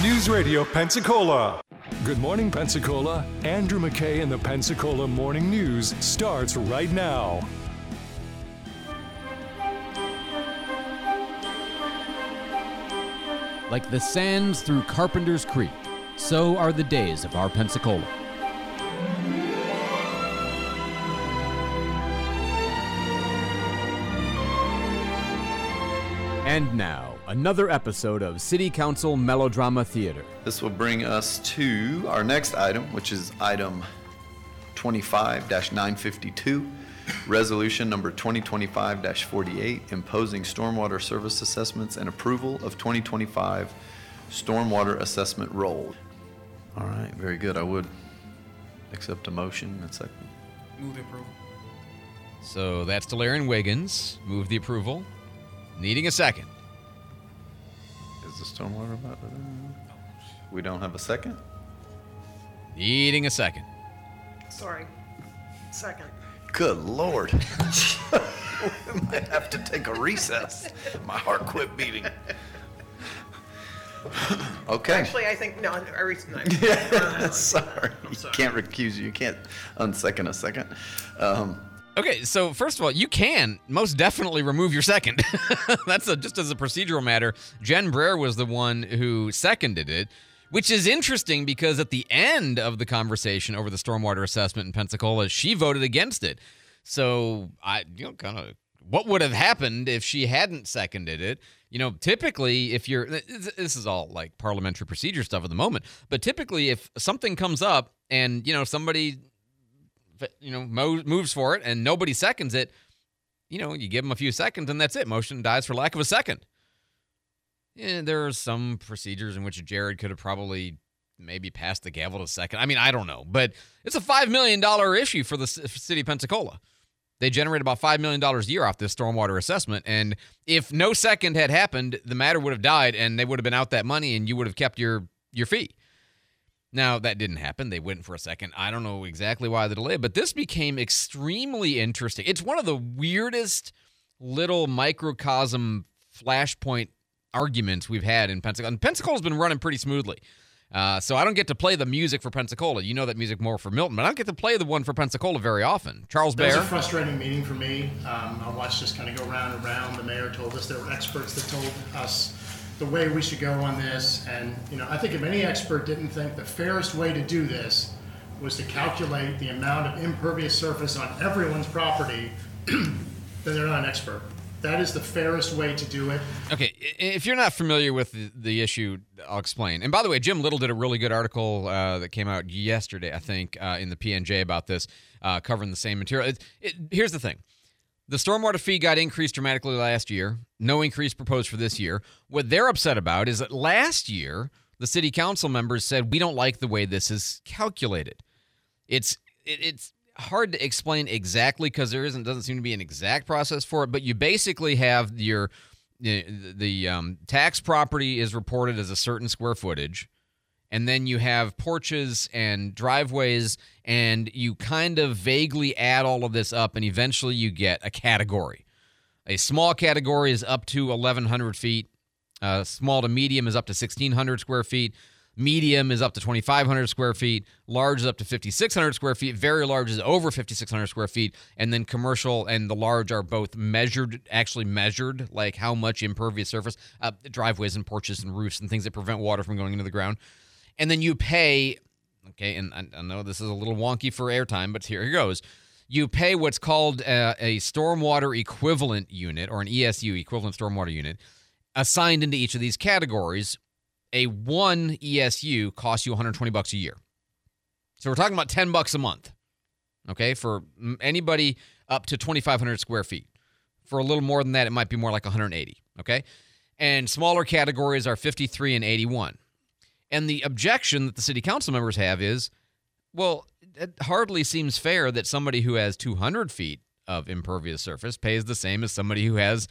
News Radio Pensacola. Good morning, Pensacola. Andrew McKay and the Pensacola Morning News starts right now. Like the sands through Carpenter's Creek, so are the days of our Pensacola. And now, another episode of City Council Melodrama Theater. This will bring us to our next item, which is item 25-952, resolution number 2025-48, imposing stormwater service assessments and approval of 2025 stormwater assessment roll. All right, very good. I would accept a motion and second. Move the approval. So that's Delarian Wiggins. Move the approval. Needing a second. Is the stormwater about to... We don't have a second? Needing a second. Sorry. Second. Good Lord. We might have to take a recess. My heart quit beating. Okay. Actually, I think, no. Sorry. You can't recuse you. You can't unsecond a second. Okay, so first of all, you can most definitely remove your second. That's just as a procedural matter. Jen Brer was the one who seconded it, which is interesting because at the end of the conversation over the stormwater assessment in Pensacola, she voted against it. So what would have happened if she hadn't seconded it? Typically, this is all like parliamentary procedure stuff at the moment, but typically if something comes up and, somebody moves for it and nobody seconds it, you give them a few seconds and that's it. Motion dies for lack of a second. Yeah, there are some procedures in which Jared could have probably maybe passed the gavel to second. I mean, I don't know, but it's a $5 million issue for the city of Pensacola. They generate about $5 million a year off this stormwater assessment, and if no second had happened, the matter would have died and they would have been out that money and you would have kept your fee. Now, that didn't happen. They went for a second. I don't know exactly why the delay, but this became extremely interesting. It's one of the weirdest little microcosm flashpoint arguments we've had in Pensacola. And Pensacola's been running pretty smoothly. So I don't get to play the music for Pensacola. You know that music more for Milton, but I don't get to play the one for Pensacola very often. Charles Baer. It was a frustrating meeting for me. I watched this kind of go round and round. The mayor told us there were experts that told us the way we should go on this, and I think if any expert didn't think the fairest way to do this was to calculate the amount of impervious surface on everyone's property, then they're not an expert. That is the fairest way to do it. Okay, if you're not familiar with the issue, I'll explain. And by the way, Jim Little did a really good article that came out yesterday, I think, in the PNJ about this, covering the same material. Here's the thing. The stormwater fee got increased dramatically last year. No increase proposed for this year. What they're upset about is that last year, the city council members said, we don't like the way this is calculated. It's hard to explain exactly because doesn't seem to be an exact process for it, but you basically have the tax property is reported as a certain square footage, and then you have porches and driveways, and you kind of vaguely add all of this up, and eventually you get a category. A small category is up to 1,100 feet. Small to medium is up to 1,600 square feet. Medium is up to 2,500 square feet. Large is up to 5,600 square feet. Very large is over 5,600 square feet. And then commercial and the large are both measured, like how much impervious surface, driveways and porches and roofs and things that prevent water from going into the ground. And then you pay, okay, and I know this is a little wonky for airtime, but here it goes. You pay what's called a stormwater equivalent unit, or an ESU, equivalent stormwater unit, assigned into each of these categories. A one ESU costs you $120 a year. So we're talking about $10 a month, okay, for anybody up to 2,500 square feet. For a little more than that, it might be more like 180, okay? And smaller categories are 53 and 81. And the objection that the city council members have is, well, it hardly seems fair that somebody who has 200 feet of impervious surface pays the same as somebody who has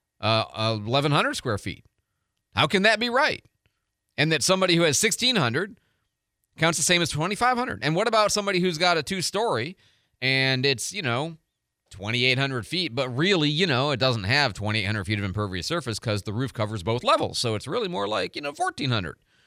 1,100 square feet. How can that be right? And that somebody who has 1,600 counts the same as 2,500. And what about somebody who's got a two-story and it's, 2,800 feet, but really, it doesn't have 2,800 feet of impervious surface because the roof covers both levels. So it's really more like, 1,400.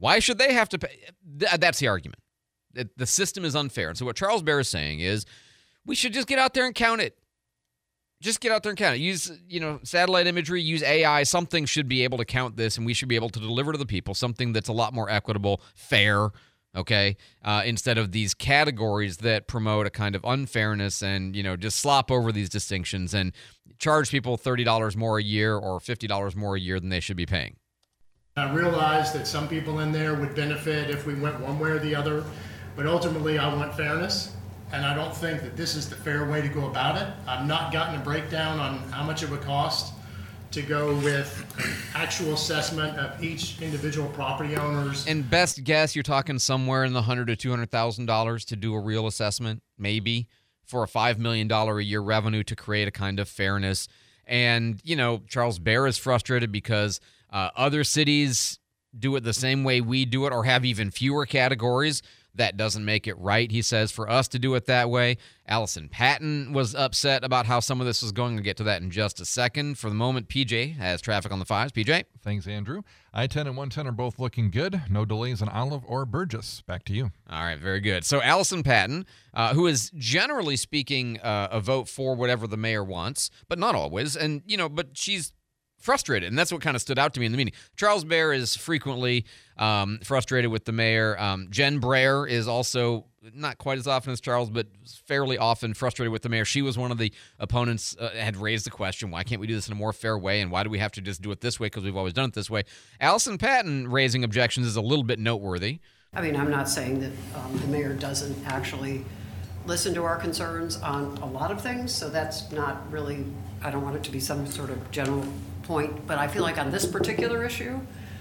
Why should they have to pay? That's the argument. The system is unfair. And so what Charles Bair is saying is we should just get out there and count it. Just get out there and count it. Use, satellite imagery, use AI. Something should be able to count this, and we should be able to deliver to the people something that's a lot more equitable, fair, okay, instead of these categories that promote a kind of unfairness and, just slop over these distinctions and charge people $30 more a year or $50 more a year than they should be paying. I realize that some people in there would benefit if we went one way or the other, but ultimately I want fairness. And I don't think that this is the fair way to go about it. I've not gotten a breakdown on how much it would cost to go with an actual assessment of each individual property owners. And best guess, you're talking somewhere in the $100,000 to $200,000 to do a real assessment, maybe, for a $5 million a year revenue to create a kind of fairness. And, Charles Bair is frustrated because other cities do it the same way we do it or have even fewer categories. That doesn't make it right, he says, for us to do it that way. Allison Patton was upset about how some of this was going. We'll get to that in just a second. For the moment, PJ has traffic on the 5s. PJ? Thanks, Andrew. I-10 and 110 are both looking good. No delays in Olive or Burgess. Back to you. All right, very good. So Allison Patton, who is generally speaking a vote for whatever the mayor wants, but not always. And, but she's frustrated, and that's what kind of stood out to me in the meeting. Charles Bair is frequently frustrated with the mayor. Jen Breyer is also not quite as often as Charles, but fairly often frustrated with the mayor. She was one of the opponents, had raised the question, why can't we do this in a more fair way, and why do we have to just do it this way because we've always done it this way? Allison Patton raising objections is a little bit noteworthy. I mean, I'm not saying that the mayor doesn't actually listen to our concerns on a lot of things, so that's not really, I don't want it to be some sort of general point, but I feel like on this particular issue,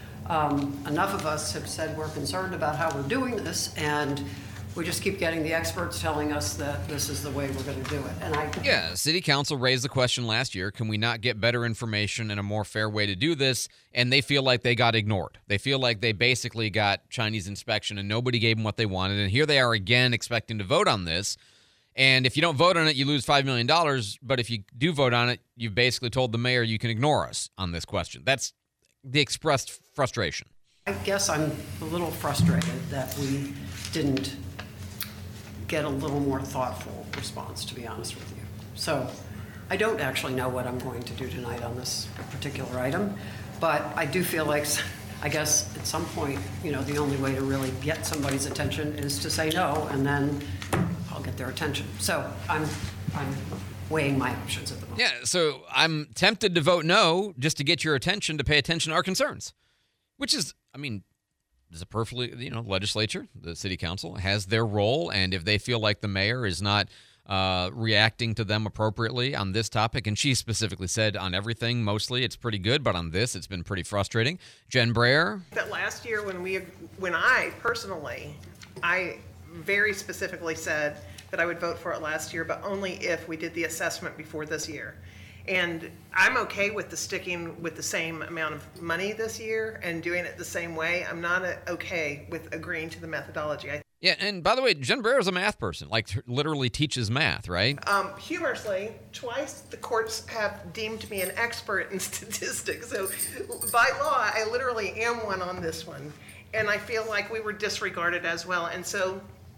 enough of us have said we're concerned about how we're doing this, and we just keep getting the experts telling us that this is the way we're going to do it. Yeah, City Council raised the question last year, can we not get better information and a more fair way to do this? And they feel like they got ignored. They feel like they basically got Chinese inspection and nobody gave them what they wanted. And here they are again expecting to vote on this. And if you don't vote on it, you lose $5 million. But if you do vote on it, you've basically told the mayor you can ignore us on this question. That's the expressed frustration. I guess I'm a little frustrated that we didn't get a little more thoughtful response, to be honest with you. So I don't actually know what I'm going to do tonight on this particular item, but I do feel like, I guess at some point, the only way to really get somebody's attention is to say no, and then I'll get their attention. So I'm weighing my options at the moment. Yeah, so I'm tempted to vote no just to get your attention, to pay attention to our concerns, which is, is a perfectly, legislature, the city council has their role, and if they feel like the mayor is not reacting to them appropriately on this topic, and she specifically said on everything, mostly it's pretty good, but on this, it's been pretty frustrating. Jen Breyer? That last year when I personally, I very specifically said that I would vote for it last year, but only if we did the assessment before this year. And I'm okay with sticking with the same amount of money this year and doing it the same way. I'm not okay with agreeing to the methodology. Yeah, and by the way, Jen Breyer is a math person, literally teaches math, right? Humorously, twice the courts have deemed me an expert in statistics. So by law, I literally am one on this one. And I feel like we were disregarded as well. And so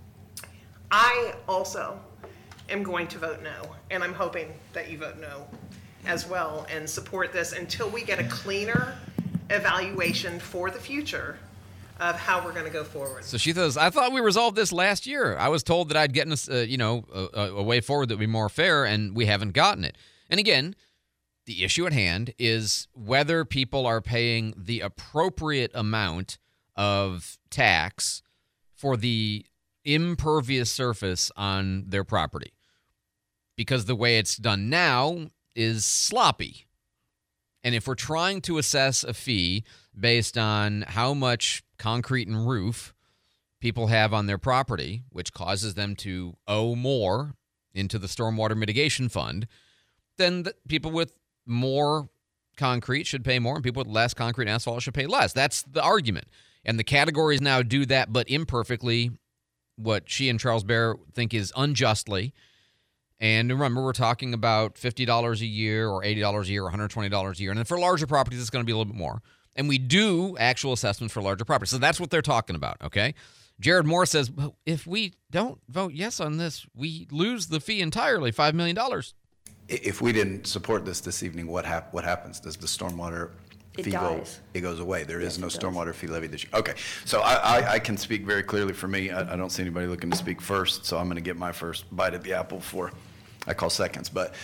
I also am going to vote no. And I'm hoping that you vote no as well and support this until we get a cleaner evaluation for the future of how we're going to go forward. So she says, I thought we resolved this last year. I was told that I'd get a way forward that would be more fair, and we haven't gotten it. And again, the issue at hand is whether people are paying the appropriate amount of tax for the impervious surface on their property. Because the way it's done now is sloppy. And if we're trying to assess a fee based on how much concrete and roof people have on their property, which causes them to owe more into the Stormwater Mitigation Fund, then the people with more concrete should pay more and people with less concrete and asphalt should pay less. That's the argument. And the categories now do that, but imperfectly, what she and Charles Bair think is unjustly. And remember, we're talking about $50 a year or $80 a year or $120 a year. And then for larger properties, it's going to be a little bit more. And we do actual assessments for larger properties. So that's what they're talking about, okay? Jared Moore says, well, if we don't vote yes on this, we lose the fee entirely, $5 million. If we didn't support this evening, what happens? Does the stormwater fee go? It goes away. There is no stormwater fee levy this year. Okay, so I can speak very clearly for me. I don't see anybody looking to speak first, so I'm going to get my first bite at the apple before I call seconds. But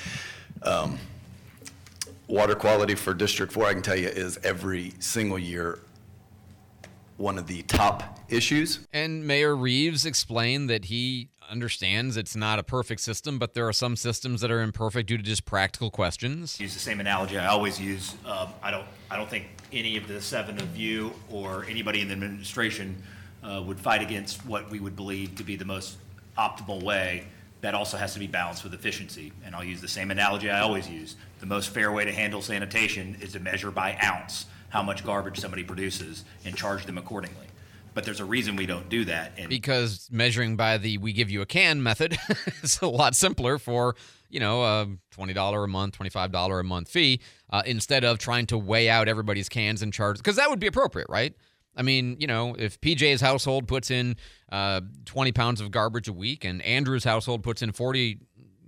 water quality for District 4, I can tell you, is every single year one of the top issues. And Mayor Reeves explained that he understands it's not a perfect system, but there are some systems that are imperfect due to just practical questions. Use the same analogy I always use. I don't think any of the 7 of you or anybody in the administration would fight against what we would believe to be the most optimal way. That also has to be balanced with efficiency. And I'll use the same analogy I always use. The most fair way to handle sanitation is to measure by ounce how much garbage somebody produces and charge them accordingly. But there's a reason we don't do that. And because measuring by the we give you a can method is a lot simpler for, a $20 a month, $25 a month fee, instead of trying to weigh out everybody's cans and charge. Because that would be appropriate, right? I mean, if PJ's household puts in 20 pounds of garbage a week and Andrew's household puts in 40,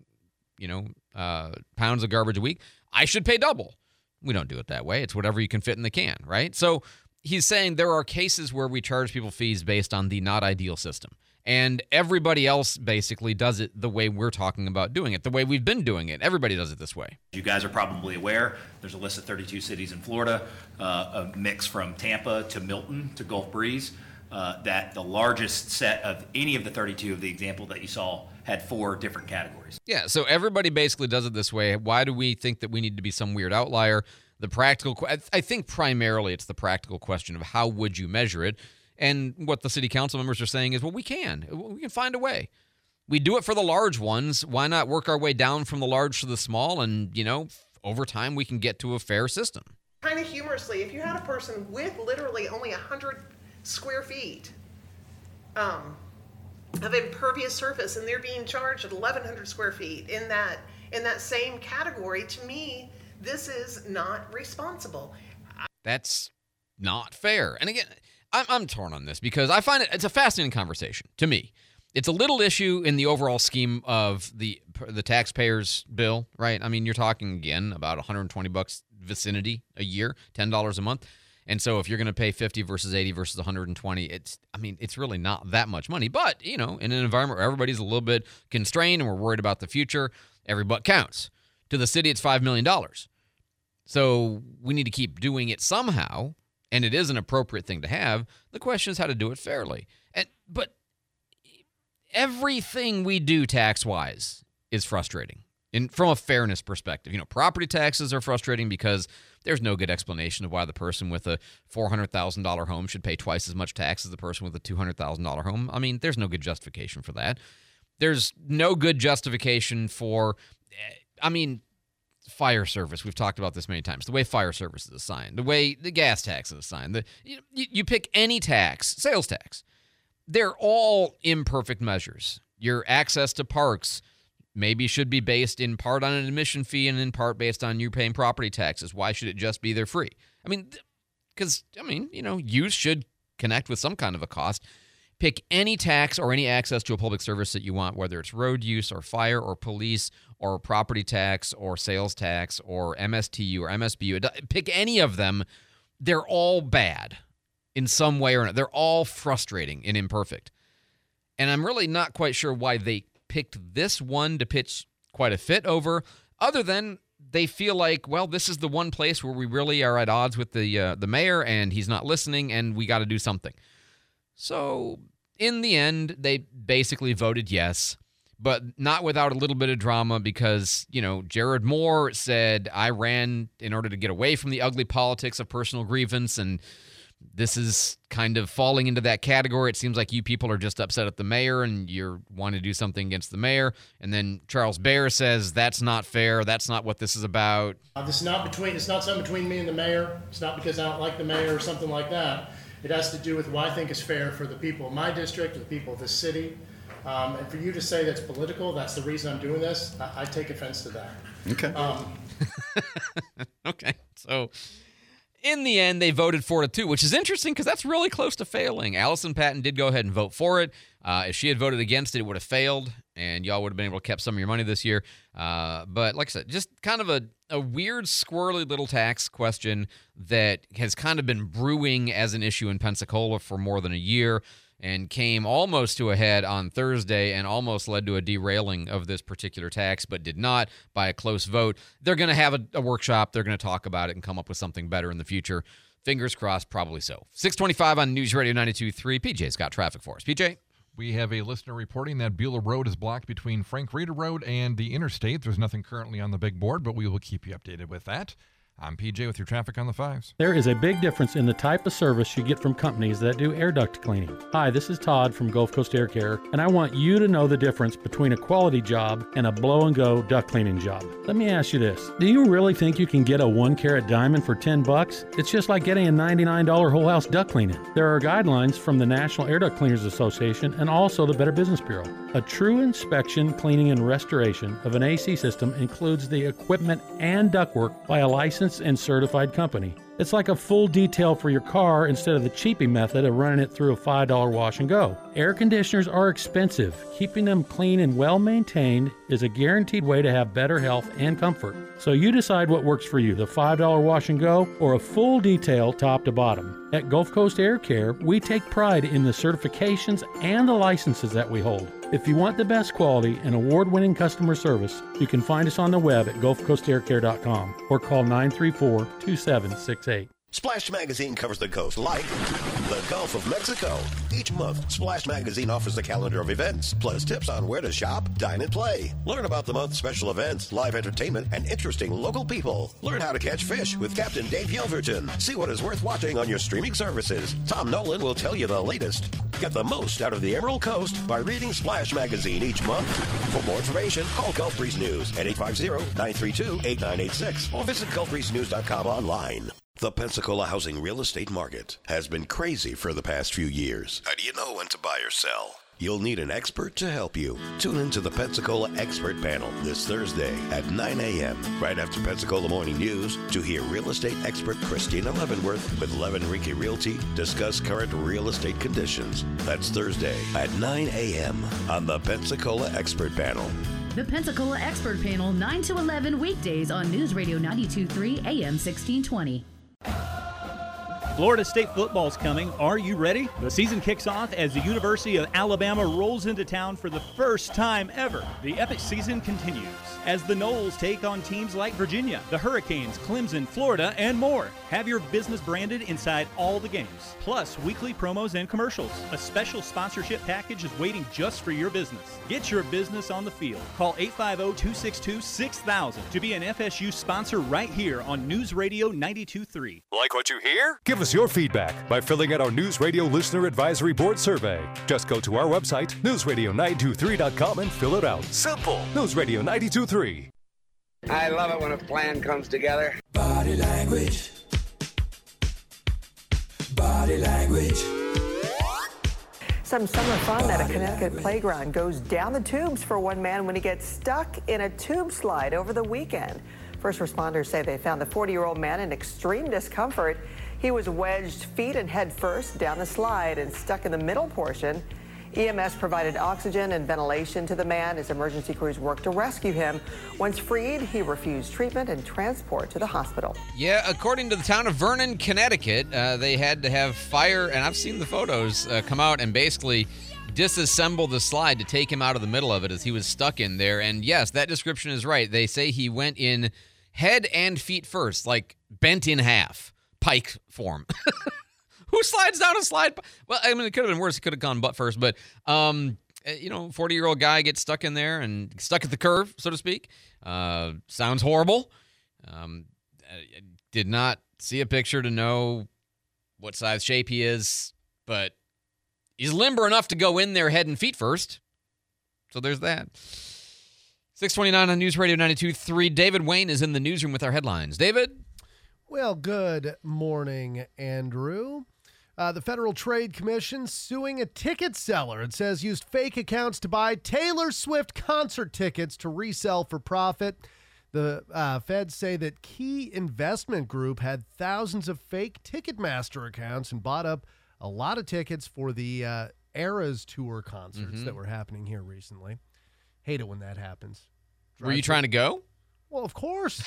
pounds of garbage a week, I should pay double. We don't do it that way. It's whatever you can fit in the can, right? So he's saying there are cases where we charge people fees based on the not ideal system. And everybody else basically does it the way we're talking about doing it, the way we've been doing it. Everybody does it this way. You guys are probably aware, there's a list of 32 cities in Florida, a mix from Tampa to Milton to Gulf Breeze, that the largest set of any of the 32 of the example that you saw had 4 different categories. Yeah, so everybody basically does it this way. Why do we think that we need to be some weird outlier? The practical, I think primarily it's the practical question of how would you measure it? And what the city council members are saying is, well, we can find a way. We do it for the large ones. Why not work our way down from the large to the small? And, over time we can get to a fair system. Kind of humorously, if you had a person with literally only 100 square feet of impervious surface and they're being charged at 1,100 square feet in that same category, to me, this is not responsible. That's not fair. And again, I'm torn on this because I find it's a fascinating conversation to me. It's a little issue in the overall scheme of the taxpayers' bill, right? I mean, you're talking again about $120 vicinity a year, $10 a month. And so if you're going to pay 50 versus 80 versus 120, it's really not that much money. But, in an environment where everybody's a little bit constrained and we're worried about the future, every buck counts. To the city, it's $5 million. So we need to keep doing it somehow. And it is an appropriate thing to have. The question is how to do it fairly. But everything we do tax-wise is frustrating from a fairness perspective. Property taxes are frustrating because there's no good explanation of why the person with a $400,000 home should pay twice as much tax as the person with a $200,000 home. I mean, there's no good justification for that. There's no good justification for, fire service. We've talked about this many times. The way fire service is assigned, the way the gas tax is assigned. You pick any tax, sales tax. They're all imperfect measures. Your access to parks maybe should be based in part on an admission fee and in part based on you paying property taxes. Why should it just be there free? Because, use should connect with some kind of a cost. Pick any tax or any access to a public service that you want, whether it's road use or fire or police or property tax or sales tax or MSTU or MSBU. Pick any of them. They're all bad in some way or another. They're all frustrating and imperfect. And I'm really not quite sure why they picked this one to pitch quite a fit over, other than they feel like, well, this is the one place where we really are at odds with the mayor and he's not listening and we got to do something. So in the end, they basically voted yes, but not without a little bit of drama because, Jared Moore said, I ran in order to get away from the ugly politics of personal grievance, and this is kind of falling into that category. It seems like you people are just upset at the mayor and you're wanting to do something against the mayor. And then Charles Baer says, that's not fair. That's not what this is about. It's not something between me and the mayor. It's not because I don't like the mayor or something like that. It has to do with what I think is fair for the people of my district, the people of the city. And for you to say that's political, that's the reason I'm doing this, I take offense to that. Okay. Okay. So In the end, they voted 4-2, which is interesting because that's really close to failing. Allison Patton did go ahead and vote for it. If she had voted against it, it would have failed, and y'all would have been able to keep some of your money this year. But like I said, just kind of a weird, squirrely little tax question that has kind of been brewing as an issue in Pensacola for more than a year and came almost to a head on Thursday and almost led to a derailing of this particular tax, but did not by a close vote. They're going to have a workshop. They're going to talk about it and come up with something better in the future. Fingers crossed, probably so. 625 on News Radio 92.3. PJ's got traffic for us. PJ? We have a listener reporting that Beulah Road is blocked between Frank Reeder Road and the interstate. There's nothing currently on the big board, but we will keep you updated with that. I'm PJ with your traffic on the 5s. There is a big difference in the type of service you get from companies that do air duct cleaning. Hi, this is Todd from Gulf Coast Air Care, and I want you to know the difference between a quality job and a blow-and-go duct cleaning job. Let me ask you this. Do you really think you can get a 1-carat diamond for $10? It's just like getting a $99 whole house duct cleaning. There are guidelines from the National Air Duct Cleaners Association and also the Better Business Bureau. A true inspection, cleaning, and restoration of an AC system includes the equipment and ductwork by a licensed and certified company. It's like a full detail for your car instead of the cheapy method of running it through a $5 wash and go. Air conditioners are expensive. Keeping them clean and well maintained is a guaranteed way to have better health and comfort. So you decide what works for you, the $5 wash and go or a full detail top to bottom. At Gulf Coast Air Care, we take pride in the certifications and the licenses that we hold. If you want the best quality and award-winning customer service, you can find us on the web at gulfcoastaircare.com or call 934-2768. Splash Magazine covers the coast like the Gulf of Mexico. Each month, Splash Magazine offers a calendar of events, plus tips on where to shop, dine, and play. Learn about the month's special events, live entertainment, and interesting local people. Learn how to catch fish with Captain Dave Yelverton. See what is worth watching on your streaming services. Tom Nolan will tell you the latest. Get the most out of the Emerald Coast by reading Splash Magazine each month. For more information, call Gulf Breeze News at 850-932-8986 or visit gulfbreezenews.com online. The Pensacola housing real estate market has been crazy for the past few years. How do you know when to buy or sell? You'll need an expert to help you. Tune into the Pensacola Expert Panel this Thursday at 9 a.m. right after Pensacola Morning News to hear real estate expert Christina Leavenworth with Levin Rinke Realty discuss current real estate conditions. That's Thursday at 9 a.m. on the Pensacola Expert Panel. The Pensacola Expert Panel, 9 to 11 weekdays on News Radio 92.3 AM 1620. Florida State football's coming. Are you ready? The season kicks off as the University of Alabama rolls into town for the first time ever. The epic season continues as the Noles take on teams like Virginia, the Hurricanes, Clemson, Florida, and more. Have your business branded inside all the games, plus weekly promos and commercials. A special sponsorship package is waiting just for your business. Get your business on the field. Call 850-262-6000 to be an FSU sponsor right here on News Radio 92.3. Like what you hear? Give us your feedback by filling out our News Radio Listener Advisory Board survey. Just go to our website, newsradio923.com, and fill it out. Simple. News Radio 92.3. I love it when a plan comes together. Body language. Body language. Some summer fun at a Connecticut playground goes down the tubes for one man when he gets stuck in a tube slide over the weekend. First responders say they found the 40-year-old man in extreme discomfort. He was wedged feet and head first down the slide and stuck in the middle portion. EMS provided oxygen and ventilation to the man as emergency crews worked to rescue him. Once freed, he refused treatment and transport to the hospital. Yeah, according to the town of Vernon, Connecticut, they had to have fire, and I've seen the photos, come out and basically disassemble the slide to take him out of the middle of it as he was stuck in there. And yes, that description is right. They say he went in head and feet first, like bent in half, pike form. Who slides down a slide? Well, I mean, it could have been worse. He could have gone butt first. But, 40-year-old guy gets stuck in there and stuck at the curve, so to speak. Sounds horrible. I did not see a picture to know what size shape he is, but he's limber enough to go in there head and feet first. So there's that. 629 on News Radio 92.3. David Wayne is in the newsroom with our headlines. David? Well, good morning, Andrew. The Federal Trade Commission suing a ticket seller. It says used fake accounts to buy Taylor Swift concert tickets to resell for profit. The feds say that Key Investment Group had thousands of fake Ticketmaster accounts and bought up a lot of tickets for the Eras Tour concerts that were happening here recently. Hate it when that happens. Were you trying to go? Well, of course.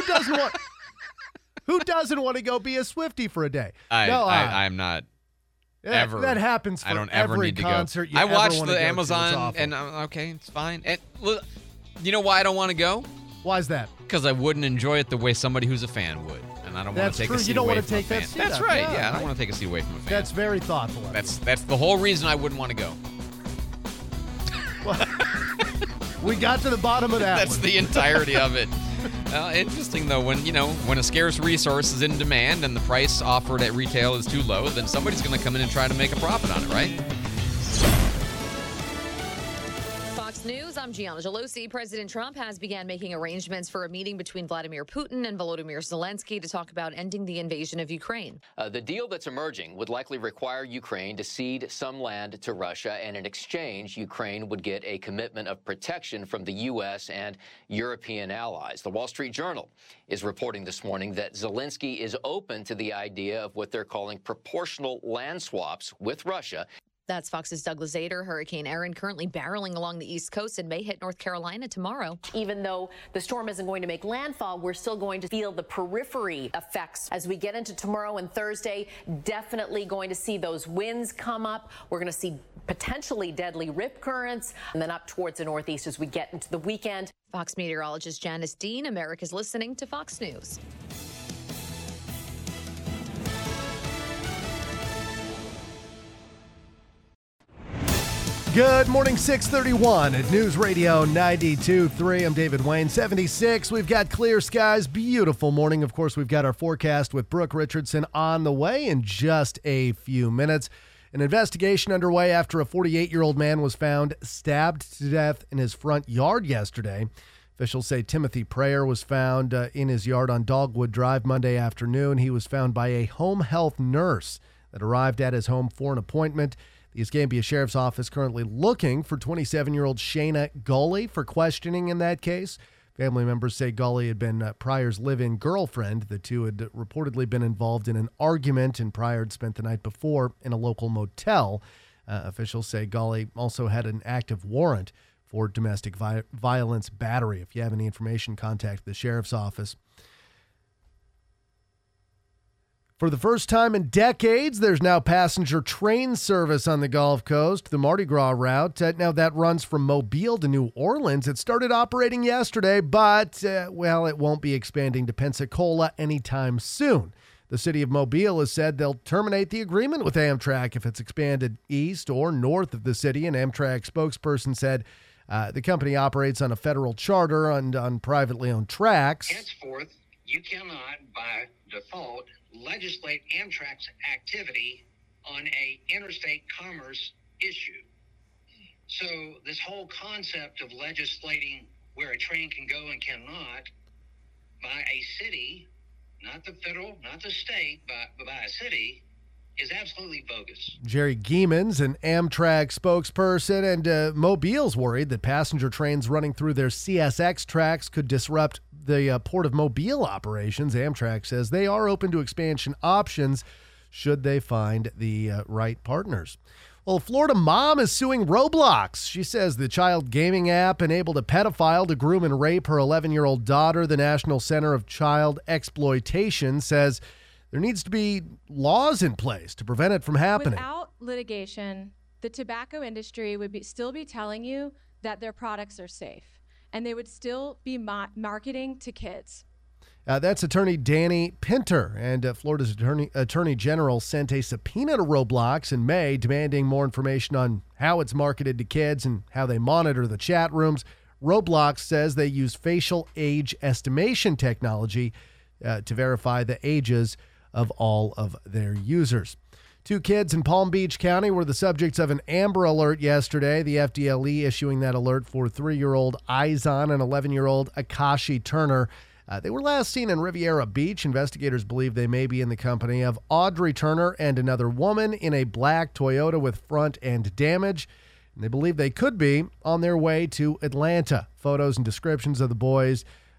Who doesn't want to go be a Swiftie for a day? I'm not. Ever. That happens for I don't ever every need to concert go. you I watched ever the wanna go to. Amazon, It's awful. and okay, it's fine. And look, you know why I don't want to go? Why is that? Because I wouldn't enjoy it the way somebody who's a fan would, and I don't want That's to take true. a seat You don't away wanna from a take that fan. seat That's up. right. Yeah, Yeah, I don't right. want to take a seat away from a fan. That's very thoughtful. That's the whole reason I wouldn't want to go. We got to the bottom of that. That's one. the entirety of it. Interesting though, when a scarce resource is in demand and the price offered at retail is too low, then somebody's going to come in and try to make a profit on it, right? Fox News, I'm Gianna Gelosi. President Trump has began making arrangements for a meeting between Vladimir Putin and Volodymyr Zelensky to talk about ending the invasion of Ukraine. The deal that's emerging would likely require Ukraine to cede some land to Russia, and in exchange, Ukraine would get a commitment of protection from the U.S. and European allies. The Wall Street Journal is reporting this morning that Zelensky is open to the idea of what they're calling proportional land swaps with Russia. That's Fox's Douglas Zader. Hurricane Erin currently barreling along the East Coast and may hit North Carolina tomorrow. Even though the storm isn't going to make landfall, we're still going to feel the periphery effects as we get into tomorrow and Thursday. Definitely going to see those winds come up. We're going to see potentially deadly rip currents, and then up towards the Northeast as we get into the weekend. Fox meteorologist Janice Dean, America's listening to Fox News. Good morning, 631 at News Radio 92.3. I'm David Wayne, 76. We've got clear skies, beautiful morning. Of course, we've got our forecast with Brooke Richardson on the way in just a few minutes. An investigation underway after a 48-year-old man was found stabbed to death in his front yard yesterday. Officials say Timothy Prayer was found in his yard on Dogwood Drive Monday afternoon. He was found by a home health nurse that arrived at his home for an appointment. The Escambia Sheriff's Office currently looking for 27-year-old Shayna Gully for questioning in that case. Family members say Gully had been Pryor's live-in girlfriend. The two had reportedly been involved in an argument, and Pryor had spent the night before in a local motel. Officials say Gully also had an active warrant for domestic violence battery. If you have any information, contact the Sheriff's Office. For the first time in decades, there's now passenger train service on the Gulf Coast, the Mardi Gras route. Now that runs from Mobile to New Orleans. It started operating yesterday, but, it won't be expanding to Pensacola anytime soon. The city of Mobile has said they'll terminate the agreement with Amtrak if it's expanded east or north of the city. An Amtrak spokesperson said the company operates on a federal charter and on privately owned tracks. Henceforth, you cannot, by default, legislate Amtrak's activity on a interstate commerce issue. So this whole concept of legislating where a train can go and cannot by a city, not the federal, not the state, but by a city, is absolutely bogus. Jerry Giemans, an Amtrak spokesperson, and Mobile's worried that passenger trains running through their CSX tracks could disrupt the Port of Mobile operations. Amtrak says they are open to expansion options should they find the right partners. Well, a Florida mom is suing Roblox. She says the child gaming app enabled a pedophile to groom and rape her 11-year-old daughter. The National Center of Child Exploitation says there needs to be laws in place to prevent it from happening. Without litigation, the tobacco industry would still be telling you that their products are safe, and they would still be marketing to kids. That's attorney Danny Pinter, and Florida's attorney general sent a subpoena to Roblox in May demanding more information on how it's marketed to kids and how they monitor the chat rooms. Roblox says they use facial age estimation technology to verify the ages of all of their users. 2 kids in Palm Beach County were the subjects of an Amber Alert yesterday. The FDLE issuing that alert for 3-year-old Izon and 11-year-old Akashi Turner. They were last seen in Riviera Beach. Investigators believe they may be in the company of Audrey Turner and another woman in a black Toyota with front end damage. And they believe they could be on their way to Atlanta. Photos and descriptions of the boys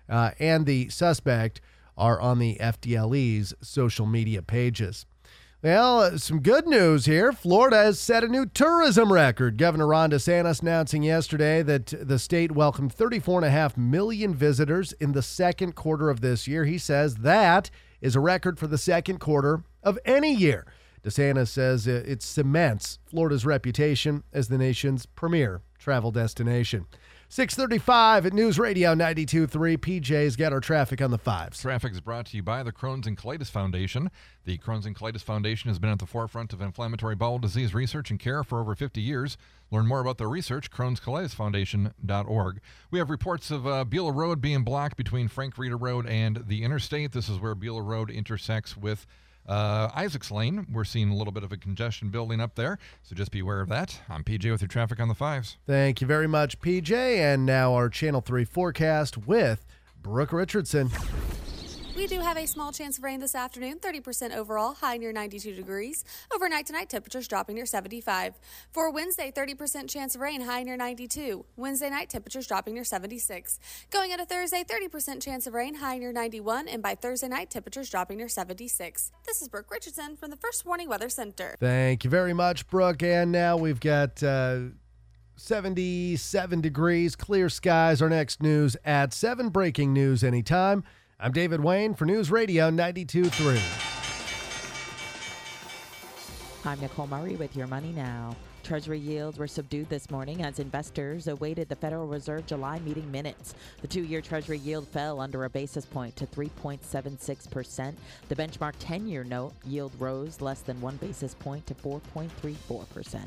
and the suspect are on the FDLE's social media pages. Well, some good news here. Florida has set a new tourism record. Governor Ron DeSantis announcing yesterday that the state welcomed 34.5 million visitors in the second quarter of this year. He says that is a record for the second quarter of any year. DeSantis says it cements Florida's reputation as the nation's premier travel destination. 6:35 at News Radio 92.3. PJ's got our traffic on the fives. Traffic is brought to you by the Crohn's and Colitis Foundation. The Crohn's and Colitis Foundation has been at the forefront of inflammatory bowel disease research and care for over 50 years. Learn more about their research, Crohn'sColitisFoundation.org. We have reports of Beulah Road being blocked between Frank Reeder Road and the interstate. This is where Beulah Road intersects with Isaacs Lane. We're seeing a little bit of a congestion building up there, so just be aware of that. I'm PJ with your traffic on the fives. Thank you very much, PJ. And now our Channel 3 forecast with Brooke Richardson. We do have a small chance of rain this afternoon, 30% overall, high near 92 degrees. Overnight tonight, temperatures dropping near 75. For Wednesday, 30% chance of rain, high near 92. Wednesday night, temperatures dropping near 76. Going into Thursday, 30% chance of rain, high near 91. And by Thursday night, temperatures dropping near 76. This is Brooke Richardson from the First Warning Weather Center. Thank you very much, Brooke. And now we've got 77 degrees, clear skies. Our next news at 7. Breaking news anytime. I'm David Wayne for News Radio 92.3. I'm Nicole Murray with your Money Now. Treasury yields were subdued this morning as investors awaited the Federal Reserve July meeting minutes. The 2-year Treasury yield fell under a basis point to 3.76%. The benchmark 10-year note yield rose less than 1 basis point to 4.34%.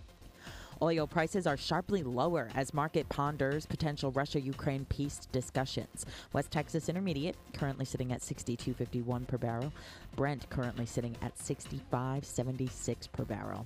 Oil prices are sharply lower as market ponders potential Russia-Ukraine peace discussions. West Texas Intermediate currently sitting at $62.51 per barrel. Brent currently sitting at $65.76 per barrel.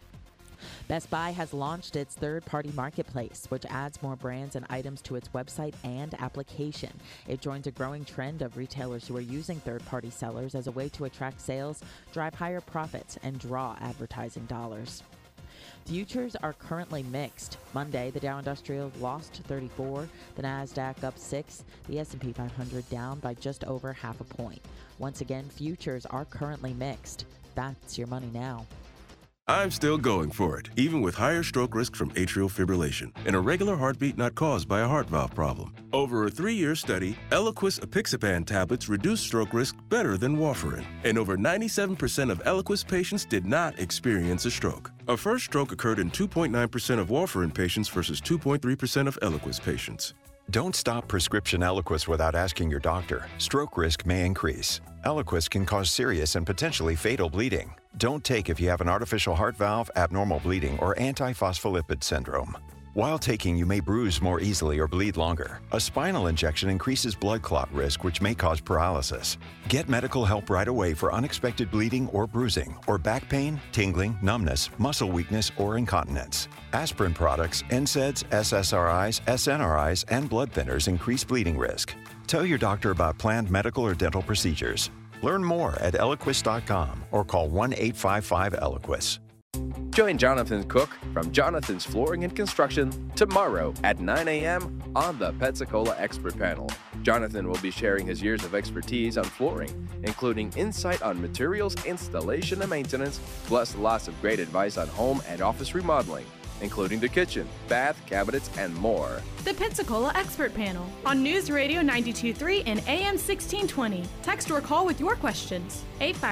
Best Buy has launched its third-party marketplace, which adds more brands and items to its website and application. It joins a growing trend of retailers who are using third-party sellers as a way to attract sales, drive higher profits, and draw advertising dollars. Futures are currently mixed. Monday, the Dow Industrial lost 34, the Nasdaq up 6, the S&P 500 down by just over half a point. Once again, futures are currently mixed. That's your Money Now. I'm still going for it, even with higher stroke risk from atrial fibrillation, an irregular heartbeat not caused by a heart valve problem. Over a 3-year study, Eliquis apixaban tablets reduced stroke risk better than warfarin, and over 97% of Eliquis patients did not experience a stroke. A first stroke occurred in 2.9% of warfarin patients versus 2.3% of Eliquis patients. Don't stop prescription Eliquis without asking your doctor. Stroke risk may increase. Eliquis can cause serious and potentially fatal bleeding. Don't take if you have an artificial heart valve, abnormal bleeding, or antiphospholipid syndrome. While taking, you may bruise more easily or bleed longer. A spinal injection increases blood clot risk, which may cause paralysis. Get medical help right away for unexpected bleeding or bruising, or back pain, tingling, numbness, muscle weakness, or incontinence. Aspirin products, NSAIDs, SSRIs, SNRIs, and blood thinners increase bleeding risk. Tell your doctor about planned medical or dental procedures. Learn more at Eliquis.com or call 1-855-ELIQUIS. Join Jonathan Cook from Jonathan's Flooring and Construction tomorrow at 9 a.m. on the Pensacola Expert Panel. Jonathan will be sharing his years of expertise on flooring, including insight on materials, installation, and maintenance, plus lots of great advice on home and office remodeling, including the kitchen, bath, cabinets, and more. The Pensacola Expert Panel on News Radio 92.3 and AM 1620. Text or call with your questions.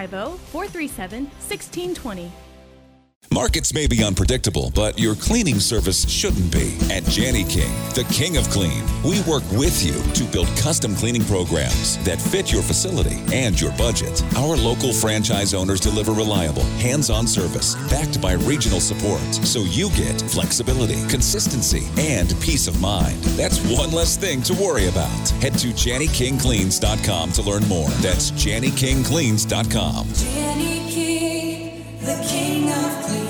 850-437-1620. Markets may be unpredictable, but your cleaning service shouldn't be. At Jani King, the king of clean, we work with you to build custom cleaning programs that fit your facility and your budget. Our local franchise owners deliver reliable, hands-on service backed by regional support, so you get flexibility, consistency, and peace of mind. That's one less thing to worry about. Head to JannyKingCleans.com to learn more. That's JannyKingCleans.com. Jani King, the king of clean.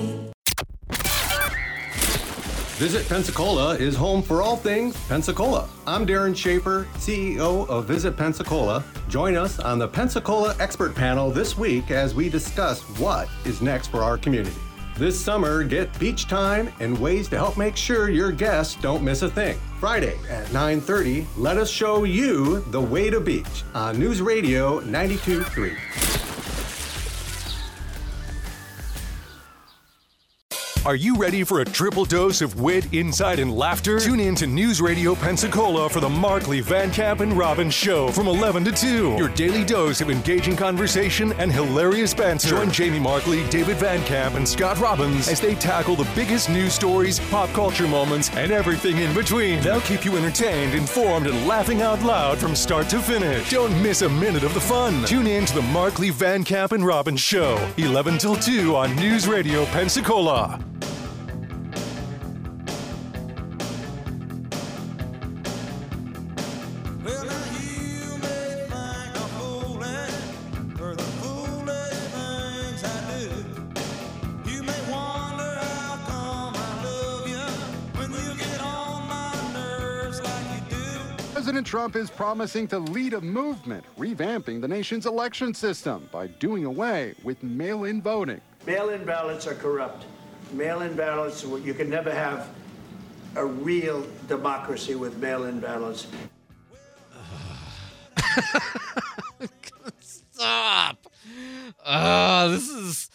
Visit Pensacola is home for all things Pensacola. I'm Darren Schaefer, CEO of Visit Pensacola. Join us on the Pensacola Expert Panel this week as we discuss what is next for our community. This summer, get beach time and ways to help make sure your guests don't miss a thing. Friday at 9:30, let us show you the way to beach on News Radio 92.3. Are you ready for a triple dose of wit, insight, and laughter? Tune in to News Radio Pensacola for the Markley, Van Camp, and Robbins Show from 11 to 2. Your daily dose of engaging conversation and hilarious banter. Join Jamie Markley, David Van Camp, and Scott Robbins as they tackle the biggest news stories, pop culture moments, and everything in between. They'll keep you entertained, informed, and laughing out loud from start to finish. Don't miss a minute of the fun. Tune in to the Markley, Van Camp, and Robbins Show, 11 till 2 on News Radio Pensacola. President Trump is promising to lead a movement revamping the nation's election system by doing away with mail-in voting. Mail-in ballots are corrupt. Mail-in ballots, you can never have a real democracy with mail-in ballots. Stop. This is...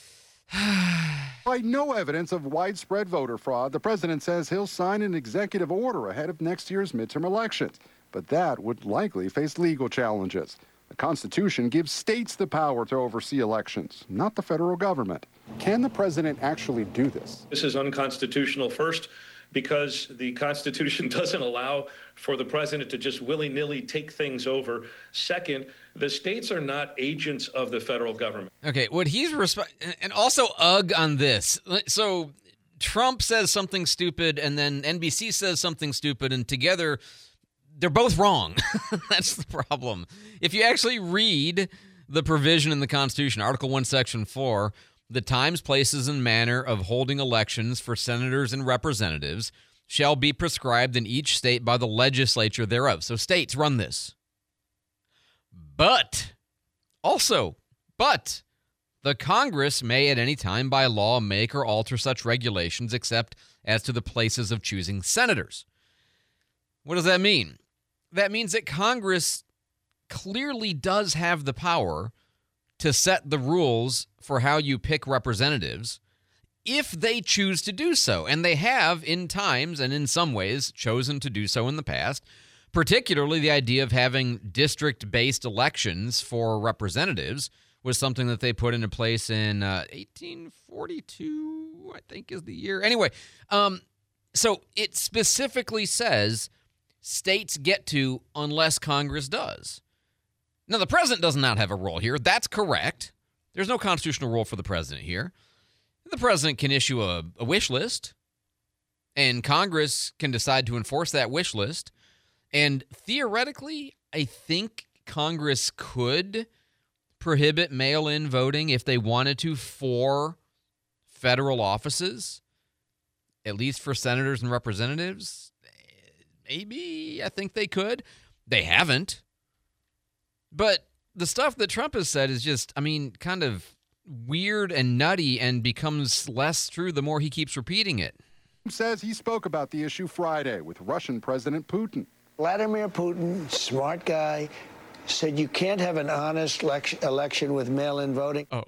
By no evidence of widespread voter fraud, the president says he'll sign an executive order ahead of next year's midterm elections. But that would likely face legal challenges. The Constitution gives states the power to oversee elections, not the federal government. Can the president actually do this? This is unconstitutional, first, because the Constitution doesn't allow for the president to just willy-nilly take things over. Second, the states are not agents of the federal government. Okay, what he's and also on this. So Trump says something stupid, and then NBC says something stupid, and together they're both wrong. That's the problem. If you actually read the provision in the Constitution, Article 1, Section 4, the times, places, and manner of holding elections for senators and representatives shall be prescribed in each state by the legislature thereof. So states run this. But the Congress may at any time by law make or alter such regulations except as to the places of choosing senators. What does that mean? That means that Congress clearly does have the power to set the rules for how you pick representatives if they choose to do so. And they have in times and in some ways chosen to do so in the past, particularly the idea of having district-based elections for representatives was something that they put into place in 1842, I think is the year. Anyway, so it specifically says states get to unless Congress does. Now, the president does not have a role here. That's correct. There's no constitutional role for the president here. The president can issue a wish list, and Congress can decide to enforce that wish list. And theoretically, I think Congress could prohibit mail-in voting if they wanted to for federal offices, at least for senators and representatives. Maybe, I think they could. They haven't. But the stuff that Trump has said is just, kind of weird and nutty and becomes less true the more he keeps repeating it. Says he spoke about the issue Friday with Russian President Putin. Vladimir Putin, smart guy, said you can't have an honest election with mail-in voting. Oh,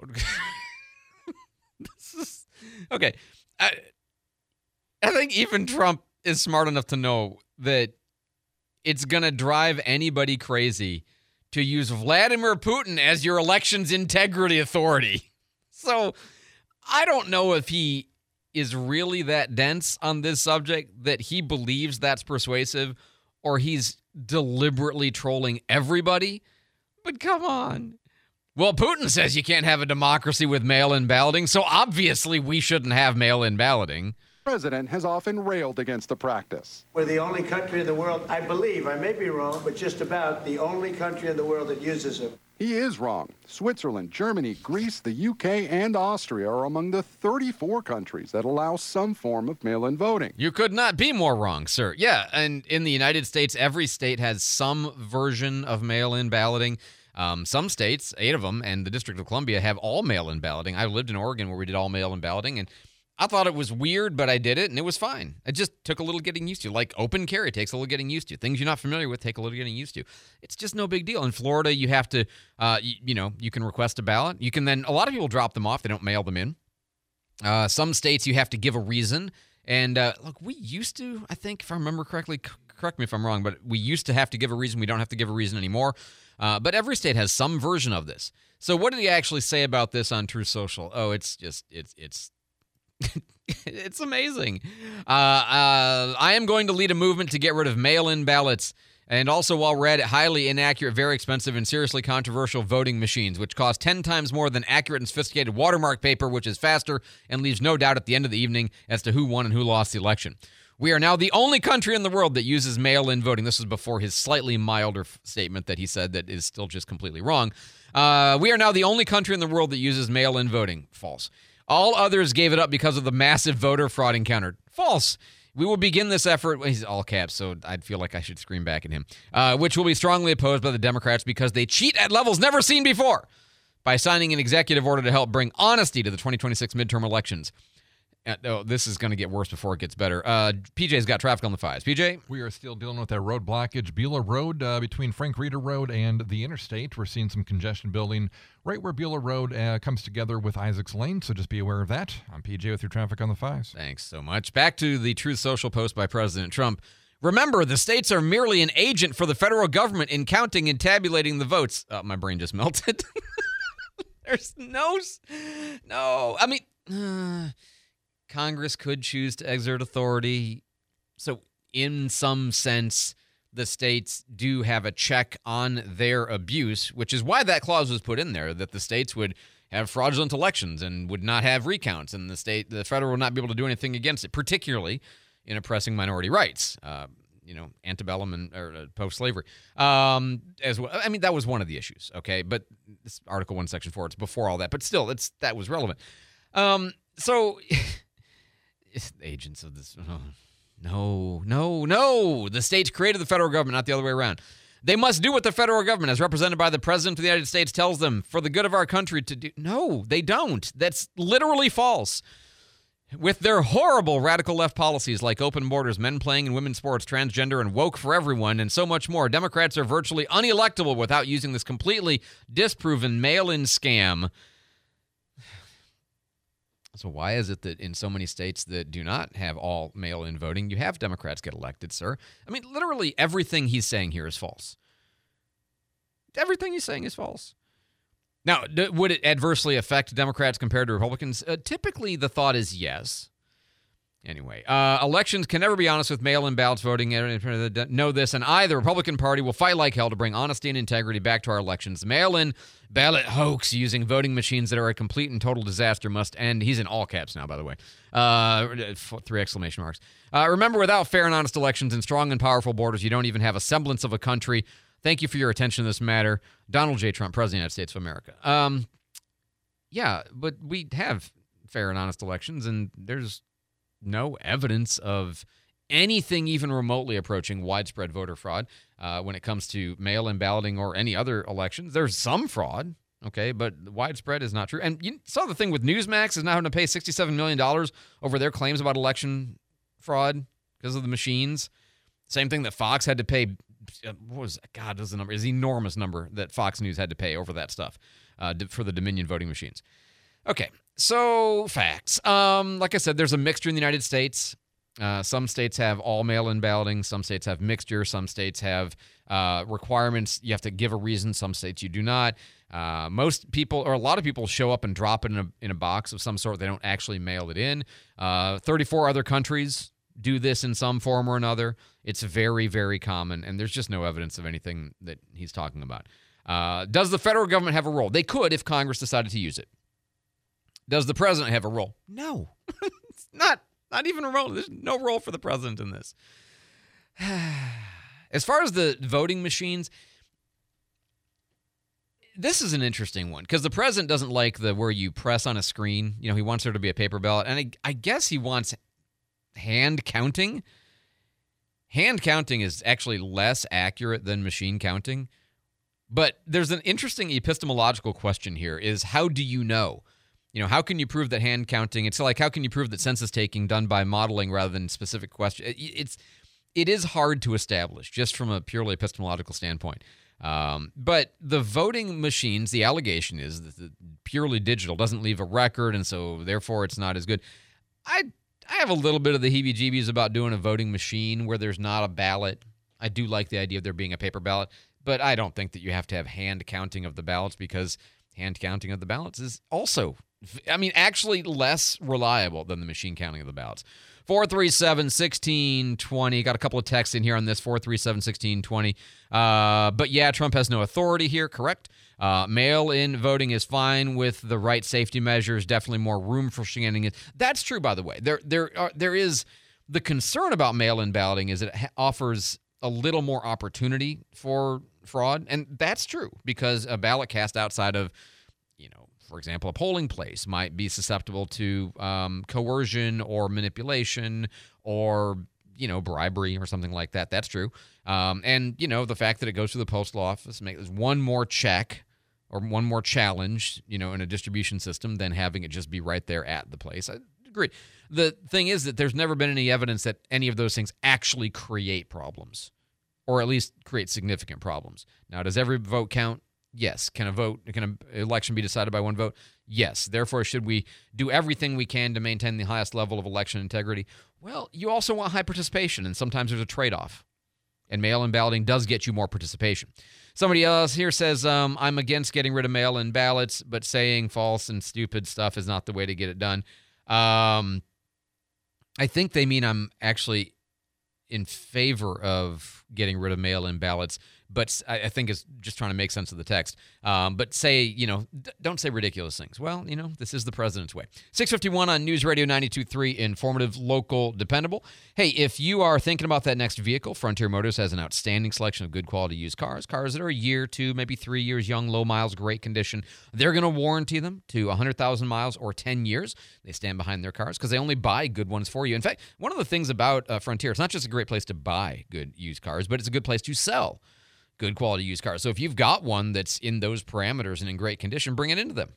okay. I think even Trump is smart enough to know that it's going to drive anybody crazy to use Vladimir Putin as your elections integrity authority. So I don't know if he is really that dense on this subject that he believes that's persuasive, or he's deliberately trolling everybody. But come on. Well, Putin says you can't have a democracy with mail-in balloting, so obviously we shouldn't have mail-in balloting. The president has often railed against the practice. We're the only country in the world, I believe, I may be wrong, but just about the only country in the world that uses it. He is wrong. Switzerland, Germany, Greece, the UK, and Austria are among the 34 countries that allow some form of mail-in voting. You could not be more wrong, sir. Yeah, and in the United States, every state has some version of mail-in balloting. Some states, 8 of them, and the District of Columbia have all mail-in balloting. I lived in Oregon where we did all mail-in balloting, and I thought it was weird, but I did it, and it was fine. It just took a little getting used to. Like open carry takes a little getting used to. Things you're not familiar with take a little getting used to. It's just no big deal. In Florida, you have to, you can request a ballot. You can then, a lot of people drop them off. They don't mail them in. Some states, you have to give a reason. And look, we used to, I think, if I remember correctly, correct me if I'm wrong, but we used to have to give a reason. We don't have to give a reason anymore. But every state has some version of this. So what did he actually say about this on Truth Social? Oh, it's it's amazing. I am going to lead a movement to get rid of mail-in ballots. And also, while we're at it, highly inaccurate, very expensive, and seriously controversial voting machines, which cost 10 times more than accurate and sophisticated watermark paper, which is faster and leaves no doubt at the end of the evening as to who won and who lost the election. We are now the only country in the world that uses mail-in voting. This is before his slightly milder statement that he said that is still just completely wrong. We are now the only country in the world that uses mail-in voting. False. All others gave it up because of the massive voter fraud encountered. False. We will begin this effort, he's all caps, so I'd feel like I should scream back at him, which will be strongly opposed by the Democrats because they cheat at levels never seen before by signing an executive order to help bring honesty to the 2026 midterm elections. This is going to get worse before it gets better. PJ's got traffic on the 5s. PJ? We are still dealing with that road blockage. Beulah Road between Frank Reeder Road and the interstate. We're seeing some congestion building right where Beulah Road comes together with Isaacs Lane, so just be aware of that. I'm PJ with your traffic on the 5s. Thanks so much. Back to the Truth Social post by President Trump. Remember, the states are merely an agent for the federal government in counting and tabulating the votes. My brain just melted. There's no. I mean... Congress could choose to exert authority. So in some sense, the states do have a check on their abuse, which is why that clause was put in there, that the states would have fraudulent elections and would not have recounts, and the federal would not be able to do anything against it, particularly in oppressing minority rights, antebellum and post-slavery. As well, I mean, that was one of the issues, okay? But this Article 1, Section 4, it's before all that, but still, that was relevant. So... agents of this. Oh, no. The states created the federal government, not the other way around. They must do what the federal government, as represented by the President of the United States, tells them for the good of our country to do. No, they don't. That's literally false. With their horrible radical left policies like open borders, men playing in women's sports, transgender, and woke for everyone, and so much more, Democrats are virtually unelectable without using this completely disproven mail-in scam. So why is it that in so many states that do not have all mail-in voting, you have Democrats get elected, sir? I mean, literally everything he's saying here is false. Everything he's saying is false. Now, would it adversely affect Democrats compared to Republicans? Typically, the thought is yes. Anyway, elections can never be honest with mail-in ballots voting. Know this, and I, the Republican Party, will fight like hell to bring honesty and integrity back to our elections. Mail-in ballot hoax using voting machines that are a complete and total disaster must end. He's in all caps now, by the way. 3 exclamation marks. Remember, without fair and honest elections and strong and powerful borders, you don't even have a semblance of a country. Thank you for your attention to this matter. Donald J. Trump, President of the United States of America. Yeah, but we have fair and honest elections, and there's no evidence of anything even remotely approaching widespread voter fraud when it comes to mail-in balloting or any other elections. There's some fraud, okay, but widespread is not true. And you saw the thing with Newsmax is now having to pay $67 million over their claims about election fraud because of the machines. Same thing that Fox had to pay. What was God? Does the number is an enormous number that Fox News had to pay over that stuff for the Dominion voting machines. Okay, so facts. Like I said, there's a mixture in the United States. Some states have all mail-in balloting. Some states have mixture. Some states have requirements. You have to give a reason. Some states you do not. Most people, or a lot of people, show up and drop it in a box of some sort. They don't actually mail it in. 34 other countries do this in some form or another. It's very, very common, and there's just no evidence of anything that he's talking about. Does the federal government have a role? They could if Congress decided to use it. Does the president have a role? No. It's not even a role. There's no role for the president in this. As far as the voting machines, this is an interesting one because the president doesn't like where you press on a screen. You know, he wants there to be a paper ballot, and I guess he wants hand counting. Hand counting is actually less accurate than machine counting. But there's an interesting epistemological question here is how do you know? How can you prove that hand counting, it's like how can you prove that census taking done by modeling rather than specific question? It is hard to establish just from a purely epistemological standpoint. But the voting machines, the allegation is that the purely digital doesn't leave a record, and so therefore it's not as good. I have a little bit of the heebie-jeebies about doing a voting machine where there's not a ballot. I do like the idea of there being a paper ballot, but I don't think that you have to have hand counting of the ballots because hand counting of the ballots is also, actually less reliable than the machine counting of the ballots. 437-1620. Got a couple of texts in here on this, 437-1620. But yeah, Trump has no authority here, correct? Mail-in voting is fine with the right safety measures, definitely more room for shenanigans. That's true, by the way. There is the concern about mail-in balloting is it offers a little more opportunity for fraud, and that's true because a ballot cast outside of, for example, a polling place might be susceptible to coercion or manipulation or, bribery or something like that. That's true. And, the fact that it goes to the postal office makes one more check or one more challenge, in a distribution system than having it just be right there at the place. I agree. The thing is that there's never been any evidence that any of those things actually create problems or at least create significant problems. Now, does every vote count? Yes. Can an election be decided by one vote? Yes. Therefore, should we do everything we can to maintain the highest level of election integrity? Well, you also want high participation, and sometimes there's a trade-off. And mail-in balloting does get you more participation. Somebody else here says, I'm against getting rid of mail-in ballots, but saying false and stupid stuff is not the way to get it done. I think they mean I'm actually in favor of getting rid of mail-in ballots, but I think it's just trying to make sense of the text. But say, don't say ridiculous things. Well, this is the president's way. 651 on News Radio 92.3, informative, local, dependable. Hey, if you are thinking about that next vehicle, Frontier Motors has an outstanding selection of good quality used cars that are a year, 2, maybe 3 years young, low miles, great condition. They're going to warranty them to 100,000 miles or 10 years. They stand behind their cars because they only buy good ones for you. In fact, one of the things about Frontier, it's not just a great place to buy good used cars, but it's a good place to sell good quality used cars. So if you've got one that's in those parameters and in great condition, bring it into them.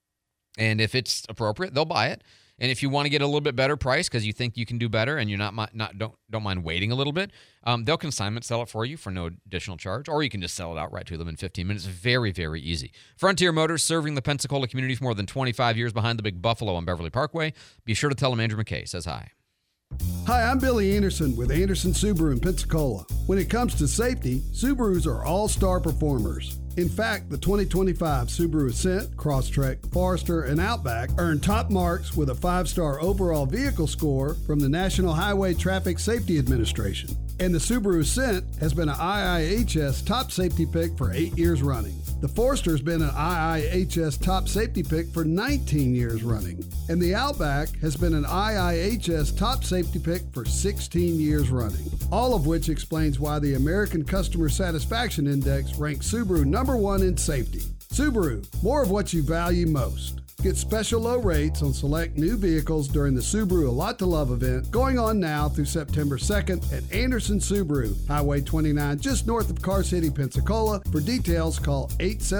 And if it's appropriate, they'll buy it. And if you want to get a little bit better price because you think you can do better and you're don't mind waiting a little bit, they'll consignment sell it for you for no additional charge, or you can just sell it outright to them in 15 minutes. Very, very easy. Frontier Motors, serving the Pensacola community for more than 25 years behind the Big Buffalo on Beverly Parkway. Be sure to tell them Andrew McKay says hi. Hi, I'm Billy Anderson with Anderson Subaru in Pensacola. When it comes to safety, Subarus are all-star performers. In fact, the 2025 Subaru Ascent, Crosstrek, Forester, and Outback earned top marks with a 5-star overall vehicle score from the National Highway Traffic Safety Administration. And the Subaru Ascent has been an IIHS top safety pick for 8 years running. The Forester has been an IIHS top safety pick for 19 years running. And the Outback has been an IIHS top safety pick for 16 years running. All of which explains why the American Customer Satisfaction Index ranks Subaru number 1 in safety. Subaru, more of what you value most. Get special low rates on select new vehicles during the Subaru A Lot to Love event going on now through September 2nd at Anderson Subaru, Highway 29, just north of Car City, Pensacola. For details, call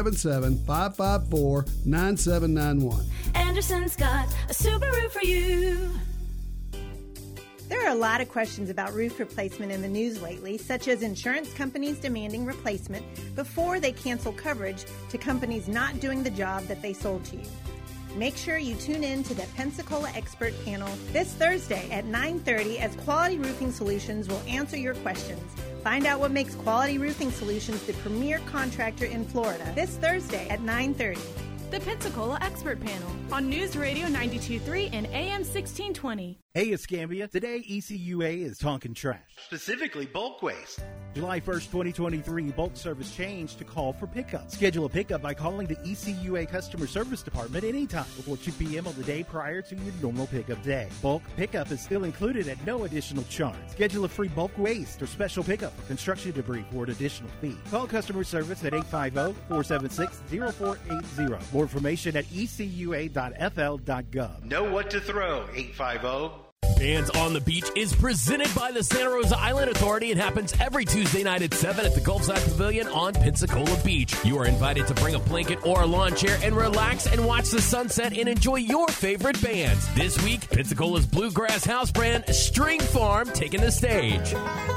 877-554-9791. Anderson's got a Subaru for you. There are a lot of questions about roof replacement in the news lately, such as insurance companies demanding replacement before they cancel coverage to companies not doing the job that they sold to you. Make sure you tune in to the Pensacola Expert Panel this Thursday at 9:30 as Quality Roofing Solutions will answer your questions. Find out what makes Quality Roofing Solutions the premier contractor in Florida this Thursday at 9:30. The Pensacola Expert Panel on News Radio 92.3 and AM 1620. Hey, it's Gambia. Today, ECUA is talking trash, specifically bulk waste. July 1st, 2023, bulk service changed to call for pickup. Schedule a pickup by calling the ECUA Customer Service Department anytime before 2 p.m. on the day prior to your normal pickup day. Bulk pickup is still included at no additional charge. Schedule a free bulk waste or special pickup for construction debris for an additional fee. Call customer service at 850-476-0480. More information at ecua.fl.gov. Know what to throw, 850. Bands on the Beach is presented by the Santa Rosa Island Authority and happens every Tuesday night at 7 at the Gulfside Pavilion on Pensacola Beach. You are invited to bring a blanket or a lawn chair and relax and watch the sunset and enjoy your favorite bands. This week, Pensacola's bluegrass house brand String Farm taking the stage.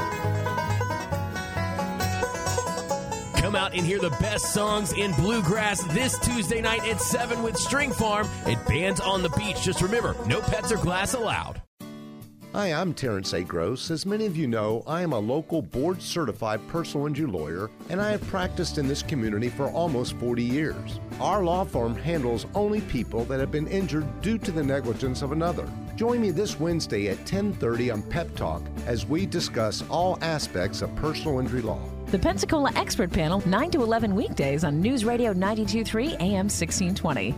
Come out and hear the best songs in bluegrass this Tuesday night at 7 with String Farm at Bands on the Beach. Just remember, no pets or glass allowed. Hi, I'm Terrence A. Gross. As many of you know, I am a local board-certified personal injury lawyer, and I have practiced in this community for almost 40 years. Our law firm handles only people that have been injured due to the negligence of another. Join me this Wednesday at 10:30 on Pep Talk as we discuss all aspects of personal injury law. The Pensacola Expert Panel, 9 to 11 weekdays on News Radio 92.3 AM 1620.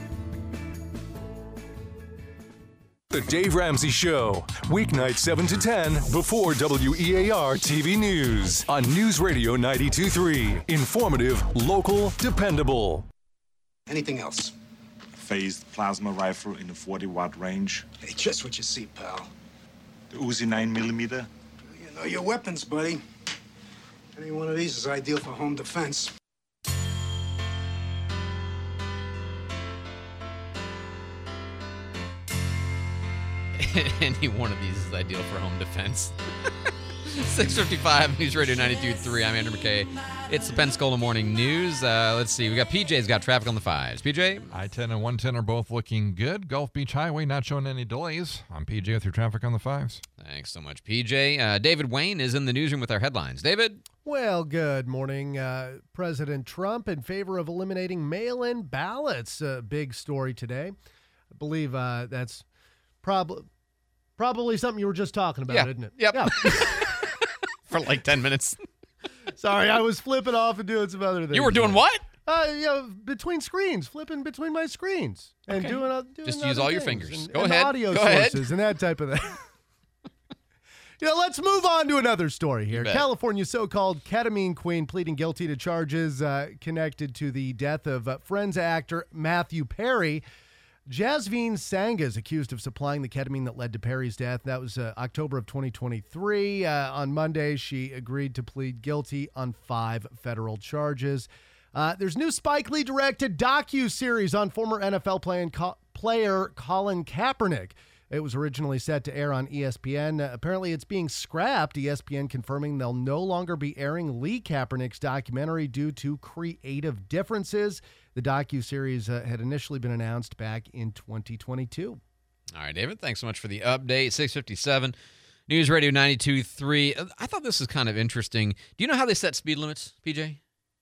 The Dave Ramsey Show, weeknight 7 to 10 before WEAR TV News on News Radio 92.3. Informative, local, dependable. Anything else? Phased plasma rifle in the 40-watt range. Hey, just what you see, pal. The Uzi 9mm. You know your weapons, buddy. Any one of these is ideal for home defense. Any one of these is ideal for home defense. 6:55 News Radio 92.3. I'm Andrew McKay. It's the Pensacola Morning News. Let's see. We got PJ's got traffic on the 5s. PJ? I-10 and 110 are both looking good. Gulf Beach Highway not showing any delays. I'm PJ with your traffic on the 5s. Thanks so much, PJ. David Wayne is in the newsroom with our headlines. David? Well, good morning. President Trump in favor of eliminating mail-in ballots. A big story today. I believe that's probably something you were just talking about, isn't it? Yep. Yeah. For like 10 minutes. Sorry, I was flipping off and doing some other things. You were doing what? Between screens, flipping between my screens. And Okay. doing Just other use all your things fingers. and, Go and ahead. audio Go ahead. sources and that type of thing. Let's move on to another story here. bet. California's so-called ketamine queen pleading guilty to charges connected to the death of Friends actor Matthew Perry. Jasveen Sangha is accused of supplying the ketamine that led to Perry's death. That was October of 2023. On Monday, she agreed to plead guilty on 5 federal charges. There's new Spike Lee-directed docu-series on former NFL player Colin Kaepernick. It was originally set to air on ESPN. Apparently, it's being scrapped. ESPN confirming they'll no longer be airing Lee Kaepernick's documentary due to creative differences. The docuseries had initially been announced back in 2022. All right, David, thanks so much for the update. 6:57 News Radio 92.3. I thought this was kind of interesting. Do you know how they set speed limits, PJ?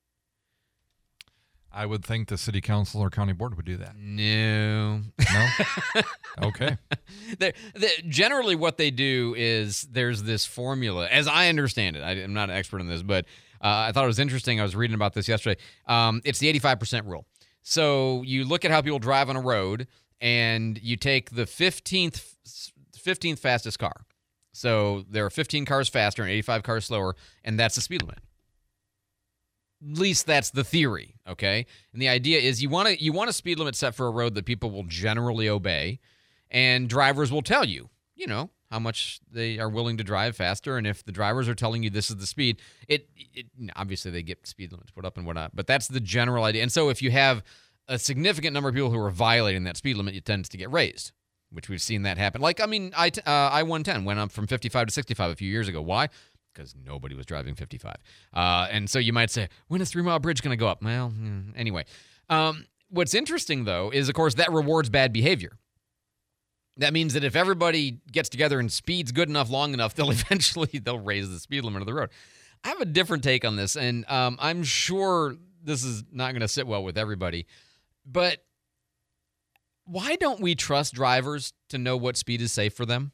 I would think the city council or county board would do that. No. No? Okay. Generally, what they do is there's this formula, as I understand it. I'm not an expert in this, but I thought it was interesting. I was reading about this yesterday. It's the 85% rule. So you look at how people drive on a road, and you take the 15th fastest car. So there are 15 cars faster and 85 cars slower, and that's the speed limit. At least that's the theory, okay? And the idea is you want a speed limit set for a road that people will generally obey, and drivers will tell you, how much they are willing to drive faster, and if the drivers are telling you this is the speed, it obviously they get speed limits put up and whatnot, but that's the general idea. And so if you have a significant number of people who are violating that speed limit, it tends to get raised, which we've seen that happen. I-110 went up from 55 to 65 a few years ago. Why? Because nobody was driving 55. And so you might say, when is 3 Mile Bridge going to go up? Well, anyway. What's interesting, though, is, of course, that rewards bad behavior. That means that if everybody gets together and speeds good enough, long enough, they'll raise the speed limit of the road. I have a different take on this, and I'm sure this is not going to sit well with everybody. But why don't we trust drivers to know what speed is safe for them?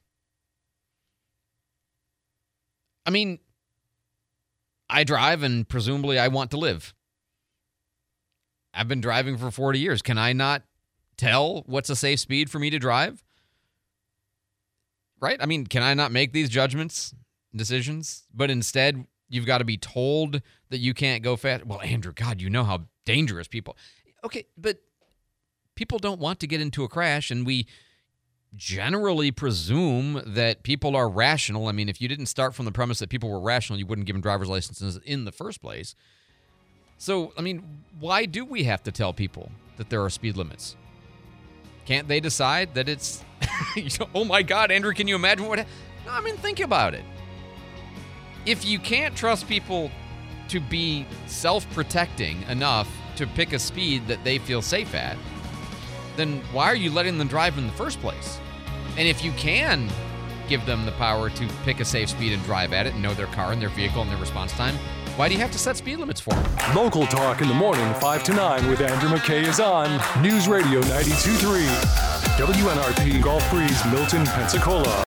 I mean, I drive, and presumably I want to live. I've been driving for 40 years. Can I not tell what's a safe speed for me to drive? Right? I mean, can I not make these decisions? But instead, you've got to be told that you can't go fast. Well, Andrew, God, you know how dangerous people. Okay, but people don't want to get into a crash, and generally presume that people are rational. I mean, if you didn't start from the premise that people were rational, you wouldn't give them driver's licenses in the first place. So, I mean, why do we have to tell people that there are speed limits? Can't they decide that it's, oh my God, Andrew, can you imagine what? No, I mean, think about it. If you can't trust people to be self-protecting enough to pick a speed that they feel safe at, then why are you letting them drive in the first place? And if you can give them the power to pick a safe speed and drive at it and know their car and their vehicle and their response time, why do you have to set speed limits for them? Local Talk in the morning, 5 to 9 with Andrew McKay is on News Radio 92.3. WNRP Gulf Breeze, Milton, Pensacola.